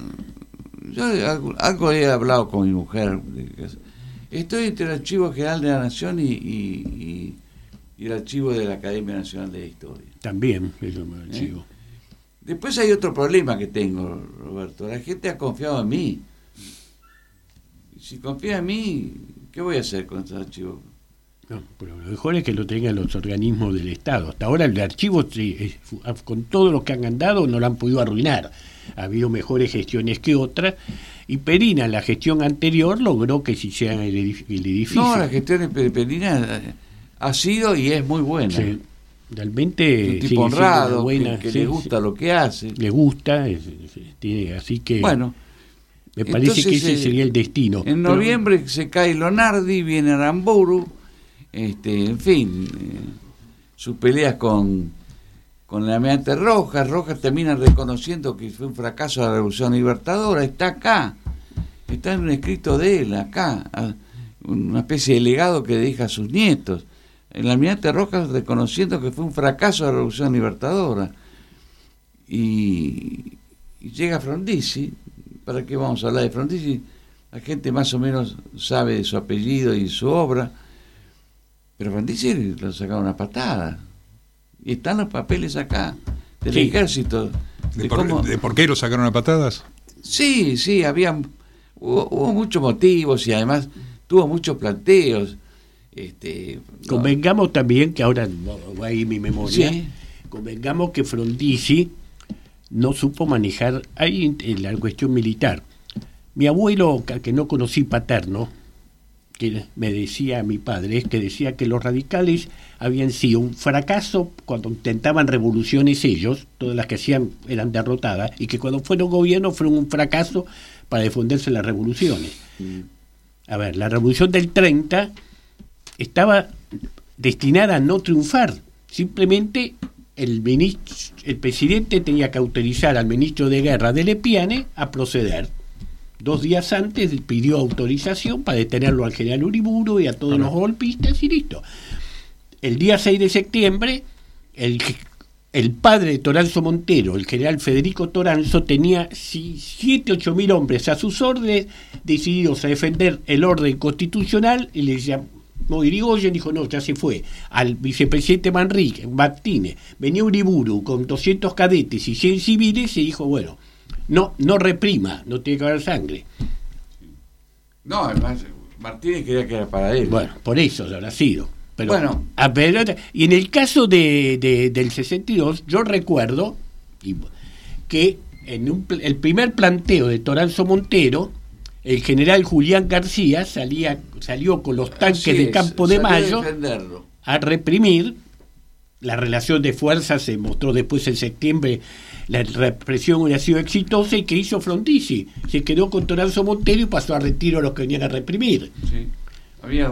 algo he hablado con mi mujer. Estoy entre el Archivo General de la Nación y el Archivo de la Academia Nacional de Historia. También es un archivo. Después hay otro problema que tengo, Roberto. La gente ha confiado en mí. Si confía en mí, ¿qué voy a hacer con estos archivos? No, pero lo mejor es que lo tengan los organismos del Estado. Hasta ahora el archivo, con todo lo que han andado, no lo han podido arruinar. Ha habido mejores gestiones que otras. Y Perina, en la gestión anterior, logró que se hiciera el edificio. No, la gestión de Perina ha sido y es muy buena. Sí, realmente un tipo honrado, buena, que le gusta lo que hace. Le gusta, así que... Bueno, me parece que ese sería el destino. En noviembre se cae Lonardi, viene Aramburu, en fin, sus peleas con con el almirante Rojas. Rojas termina reconociendo que fue un fracaso de la Revolución Libertadora. Está acá, está en un escrito de él, acá, una especie de legado que deja a sus nietos. El almirante Rojas reconociendo que fue un fracaso de la Revolución Libertadora. Y llega Frondizi. ¿Para qué vamos a hablar de Frondizi? La gente más o menos sabe de su apellido y su obra, pero Frondizi lo sacaron a patada. Y están los papeles acá, del ejército. ¿De por qué lo sacaron a patadas? Sí, hubo muchos motivos y además tuvo muchos planteos. Convengamos también que ahora va ahí mi memoria. Sí. Convengamos que Frondizi no supo manejar ahí la cuestión militar. Mi abuelo, que no conocí paterno, que me decía mi padre, que decía que los radicales habían sido un fracaso cuando intentaban revoluciones ellos, todas las que hacían eran derrotadas, y que cuando fueron gobierno fueron un fracaso para defenderse las revoluciones. A ver, la revolución del 30 estaba destinada a no triunfar, simplemente el presidente tenía que autorizar al ministro de guerra de Lepiane a proceder. 2 días antes pidió autorización para detenerlo al general Uriburu y a todos los golpistas y listo. El día 6 de septiembre, el padre de Toranzo Montero, el general Federico Toranzo, tenía 7-8 mil hombres a sus órdenes, decididos a defender el orden constitucional, y le llamó Irigoyen, dijo no, ya se fue. Al vicepresidente Martínez, venía Uriburu con 200 cadetes y 100 civiles, y dijo, bueno, no reprima, no tiene que haber sangre. No, además Martínez quería que era para él. Bueno, por eso habrá sido. Pero, bueno, y en el caso del 62, yo recuerdo que en el primer planteo de Toranzo Montero, el general Julián García salió con los tanques de Campo de Mayo a reprimir. La relación de fuerzas se mostró después en septiembre. La represión hubiera sido exitosa, y que hizo Frondizi, se quedó con Toranzo Montero y pasó a retiro a los que venían a reprimir. Sí. Había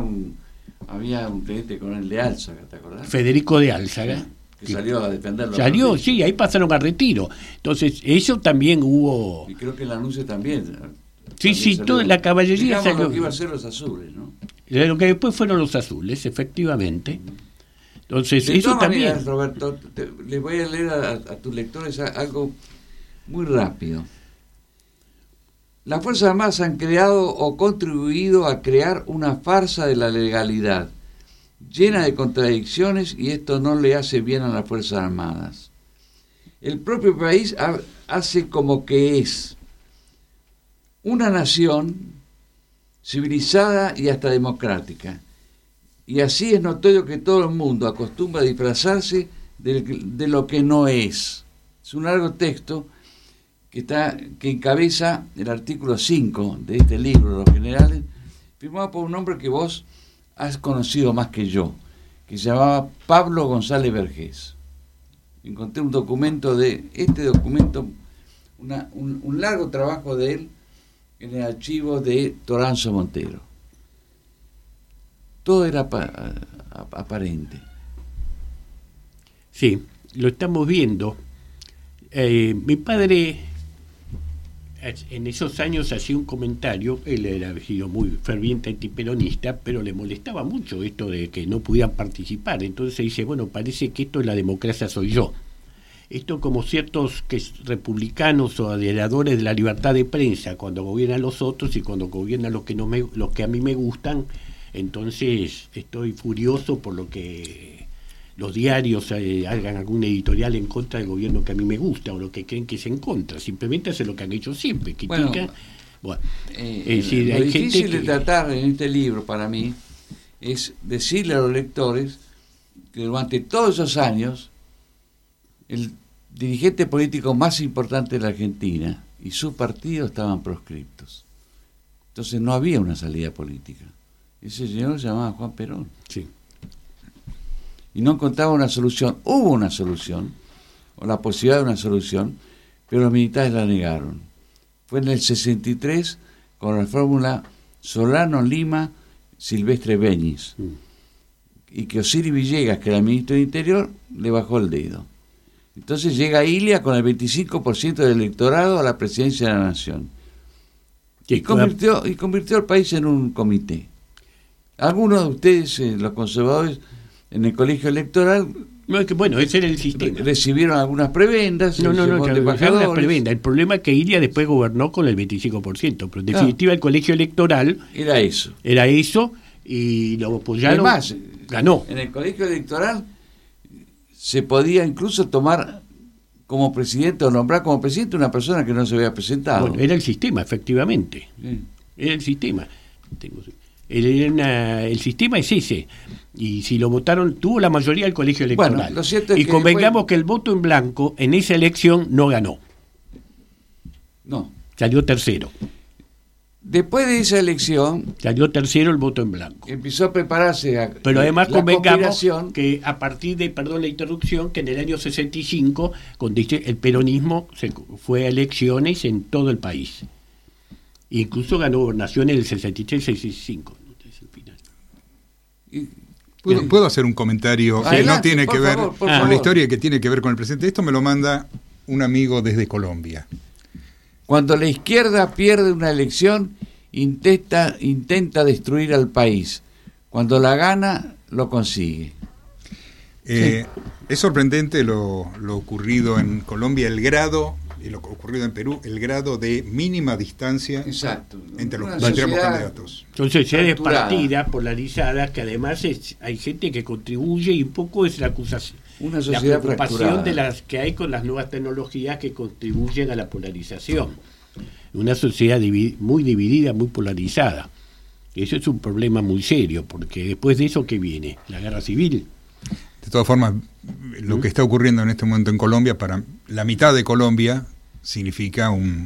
un teniente coronel de Álzaga, ¿te acordás? Federico de Álzaga. Sí, que salió a defenderlo. Salió, sí, ahí pasaron a retiro. Entonces, eso también hubo. Y creo que el anuncio también. Sí, toda la caballería salió. Lo que iba a ser los azules, ¿no? Lo que después fueron los azules, efectivamente. Entonces, de eso también. Maneras, Roberto, les voy a leer a tus lectores algo muy rápido. Las Fuerzas Armadas han creado o contribuido a crear una farsa de la legalidad, llena de contradicciones, y esto no le hace bien a las Fuerzas Armadas. El propio país hace como que es una nación civilizada y hasta democrática. Y así es notorio que todo el mundo acostumbra a disfrazarse de lo que no es. Es un largo texto que encabeza el artículo 5 de este libro, Los Generales, firmado por un hombre que vos has conocido más que yo, que se llamaba Pablo González Vergés. Encontré un documento un largo trabajo de él en el archivo de Toranzo Montero. Todo era aparente. Sí, lo estamos viendo. Mi padre en esos años hacía un comentario. Él era sido muy ferviente antiperonista, pero le molestaba mucho esto de que no pudieran participar. Entonces dice, bueno, parece que esto es la democracia, soy yo. Esto como ciertos republicanos o adoradores de la libertad de prensa, cuando gobiernan los otros y cuando gobiernan los que a mí me gustan. Entonces estoy furioso por lo que los diarios hagan algún editorial en contra del gobierno que a mí me gusta, o lo que creen que es en contra. Simplemente hacen lo que han hecho siempre, critican. Bueno, es decir, lo hay difícil gente de tratar en este libro para mí es decirle a los lectores que durante todos esos años el dirigente político más importante de la Argentina y su partido estaban proscriptos. Entonces no había una salida política. Ese señor se llamaba Juan Perón. Sí. Y no encontraba una solución. Hubo una solución, o la posibilidad de una solución, pero los militares la negaron. Fue en el 63 con la fórmula Solano-Lima-Silvestre Beñiz. Y que Osiris Villegas, que era ministro de Interior, le bajó el dedo. Entonces llega Ilia con el 25% del electorado a la presidencia de la Nación. Y convirtió al país en un comité. Algunos de ustedes, los conservadores, en el colegio electoral... No, es que, bueno, ese era el sistema. Recibieron algunas prebendas. No, las prebendas. El problema es que Ilia después gobernó con el 25%, pero en definitiva el colegio electoral... Era eso, y lo apoyaron. Además, ganó. En el colegio electoral se podía incluso tomar como presidente o nombrar como presidente una persona que no se había presentado. Bueno, era el sistema, efectivamente. Sí. Era el sistema. El sistema es ese. Y si lo votaron, tuvo la mayoría del colegio electoral. Bueno, lo cierto es y convengamos que el voto en blanco en esa elección no ganó. No. Salió tercero. Después de esa elección... Salió tercero el voto en blanco. Empezó a prepararse... Pero además convengamos que a partir de, perdón la interrupción, que en el año 65, cuando el peronismo fue a elecciones en todo el país. Incluso ganó gobernación en el 63-65. ¿Puedo hacer un comentario que no tiene que ver con la historia, que tiene que ver con el presente? Esto me lo manda un amigo desde Colombia. Cuando la izquierda pierde una elección, intenta destruir al país. Cuando la gana, lo consigue. Es sorprendente lo ocurrido en Colombia, el grado, y lo ocurrido en Perú, el grado de mínima distancia entre ambos candidatos. Entonces, es partida, polarizada, que además hay gente que contribuye y un poco es la acusación. Una sociedad la preocupación fracturada de las que hay con las nuevas tecnologías que contribuyen a la polarización. Una sociedad muy dividida, muy polarizada. Eso es un problema muy serio, porque después de eso, ¿qué viene? La guerra civil. De todas formas, lo que está ocurriendo en este momento en Colombia, para la mitad de Colombia, significa un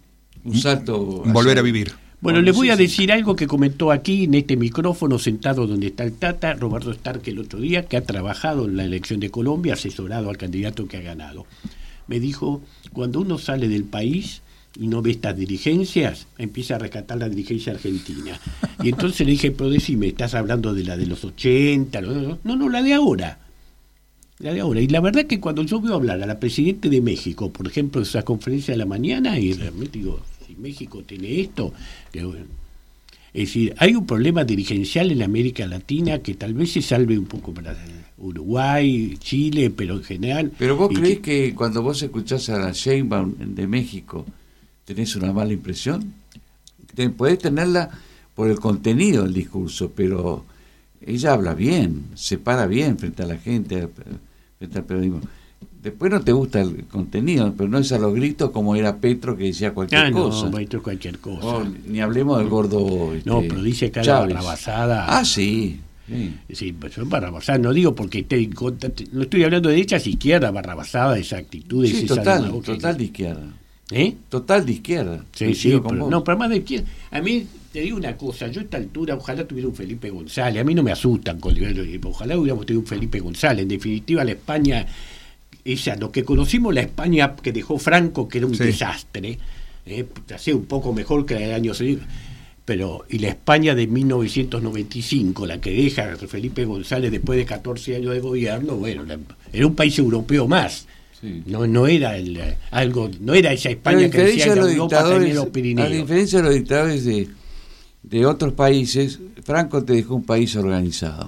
salto. Volver a vivir. Bueno, les voy a decir algo que comentó aquí en este micrófono, sentado donde está el Tata, Roberto Stark, el otro día, que ha trabajado en la elección de Colombia, asesorado al candidato que ha ganado. Me dijo, cuando uno sale del país y no ve estas dirigencias, empieza a rescatar la dirigencia argentina. Y entonces le dije, pero decime, ¿estás hablando de la de los 80? No, la de ahora. La de ahora. Y la verdad que cuando yo veo hablar a la presidenta de México, por ejemplo, en esa conferencia de la mañana, y realmente digo, si México tiene esto, que bueno. Es decir, hay un problema dirigencial en América Latina que tal vez se salve un poco para Uruguay, Chile, pero en general... Pero vos creés que cuando vos escuchás a la Sheinbaum de México, ¿tenés una mala impresión? Podés tenerla por el contenido del discurso, pero ella habla bien, se para bien frente a la gente, frente al periodismo. Después no te gusta el contenido, pero no es a los gritos como era Petro, que decía cualquier cosa. No, Petro cualquier cosa. Ni hablemos del gordo no, pero dice cada barrabasada. Ah, sí. Sí, pues son barrabasadas, no digo porque esté en contra, no estoy hablando de derechas, izquierda, barrabasada, esa actitud. Sí, total de izquierda. Total de izquierda. Sí, pero más de izquierda. A mí, te digo una cosa, yo a esta altura ojalá tuviera un Felipe González, a mí no me asustan con ojalá hubiéramos tenido un Felipe González. En definitiva, la España, lo que conocimos, la España que dejó Franco, que era un desastre, así un poco mejor que la del año 60, pero y la España de 1995, la que deja Felipe González después de 14 años de gobierno, bueno, era un país europeo más. Sí. No era no era esa España que decía que Europa tenía los Pirineos. A diferencia de los dictadores de otros países, Franco te dejó un país organizado,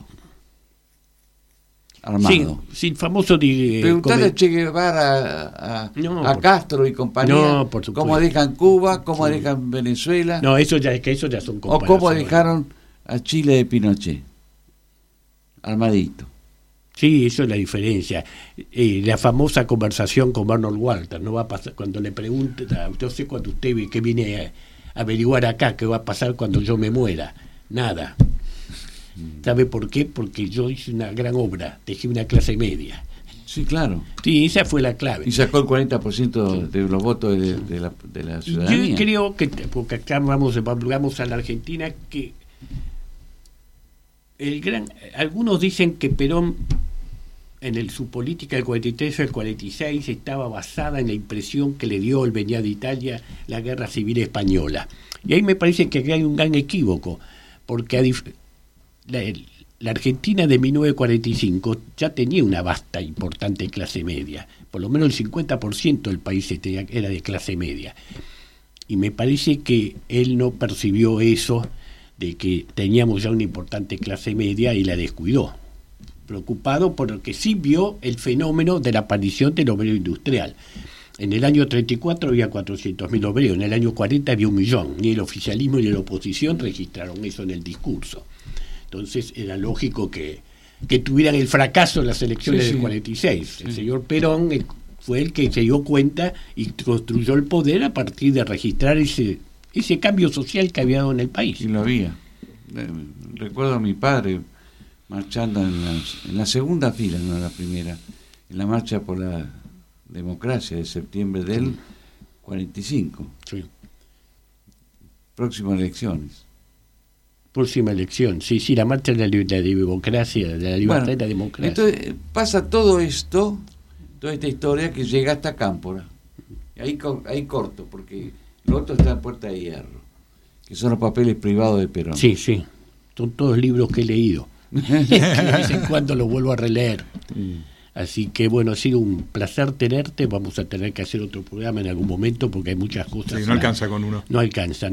armado. Sí, famoso. Preguntale a Che Guevara, a Castro y compañía, cómo dejan Cuba, cómo dejan Venezuela. No, eso ya son comparaciones. O cómo dejaron a Chile de Pinochet, armadito. Sí, eso es la diferencia. La famosa conversación con Arnold Walter, no va a pasar cuando le pregunta, yo sé cuando usted ve que viene a averiguar acá qué va a pasar cuando yo me muera. Nada. ¿Sabe por qué? Porque yo hice una gran obra, dejé una clase media. Sí, claro. Sí, esa fue la clave. Y sacó el 40% de los votos de la ciudadanía. Yo creo que, porque acá vamos a la Argentina, que algunos dicen que Perón su política del 43 al 46 estaba basada en la impresión que le dio el venía de Italia la guerra civil española. Y ahí me parece que hay un gran equívoco, porque la Argentina de 1945 ya tenía una vasta, importante clase media. Por lo menos el 50% del país era de clase media. Y me parece que él no percibió eso, de que teníamos ya una importante clase media, y la descuidó. Preocupado porque sí vio el fenómeno de la aparición del obrero industrial. En el año 34 había 400.000 obreros, en el año 40 había 1.000.000. Ni el oficialismo ni la oposición registraron eso en el discurso. Entonces era lógico que tuvieran el fracaso en las elecciones del 46. El señor Perón fue el que se dio cuenta y construyó el poder a partir de registrar ese cambio social que había dado en el país. Y lo había. Recuerdo a mi padre marchando en la segunda fila, no en la primera, en la marcha por la democracia de septiembre del 45. Sí. Próximas elecciones. Próxima elección, sí, la marcha de la democracia, de la libertad y la democracia. Entonces pasa todo esto, toda esta historia que llega hasta Cámpora. Ahí corto, porque lo otro está en Puerta de Hierro, que son los papeles privados de Perón. Sí, son todos libros que he leído. De vez en cuando los vuelvo a releer. Así que bueno, ha sido un placer tenerte. Vamos a tener que hacer otro programa en algún momento porque hay muchas cosas. Sí, no alcanza con uno. No alcanza.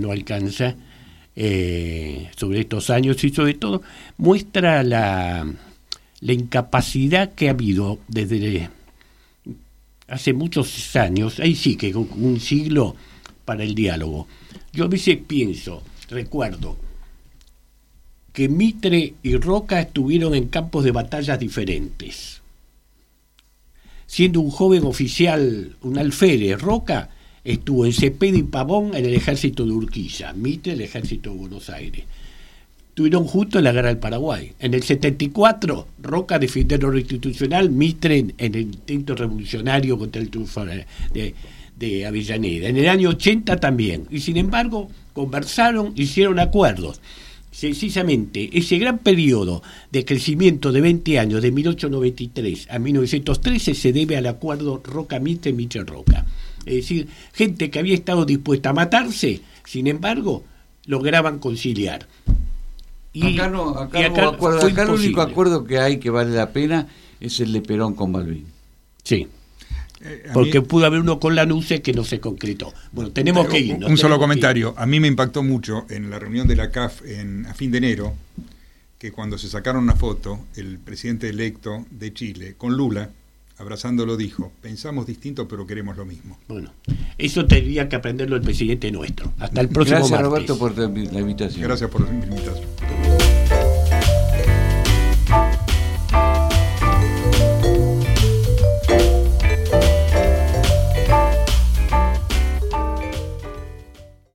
Sobre estos años, y sobre todo muestra la incapacidad que ha habido desde hace muchos años, ahí sí que un siglo, para el diálogo. Yo a veces recuerdo que Mitre y Roca estuvieron en campos de batallas diferentes. Siendo un joven oficial, un alférez, Roca estuvo en Cepeda y Pavón en el ejército de Urquiza, Mitre en el ejército de Buenos Aires. Estuvieron juntos en la guerra del Paraguay. En el 74, Roca defendió lo institucional, Mitre en el intento revolucionario contra el triunfo de Avellaneda. En el año 80 también. Y sin embargo, conversaron, hicieron acuerdos. Precisamente ese gran periodo de crecimiento de 20 años, de 1893 a 1913, se debe al acuerdo Roca-Mitre, Mitre-Roca. Es decir, gente que había estado dispuesta a matarse, sin embargo, lograban conciliar. Acá el único acuerdo que hay que vale la pena es el de Perón con Balbín. Sí. Porque pudo haber uno con Lanusse que no se concretó. Bueno, tenemos que ir. Un solo comentario. A mí me impactó mucho en la reunión de la CAF a fin de enero, que cuando se sacaron una foto, el presidente electo de Chile, con Lula, abrazándolo, dijo: pensamos distinto pero queremos lo mismo. Bueno, eso tendría que aprenderlo el presidente nuestro. Hasta el próximo martes. Gracias, Roberto, por la invitación. Gracias por la invitación.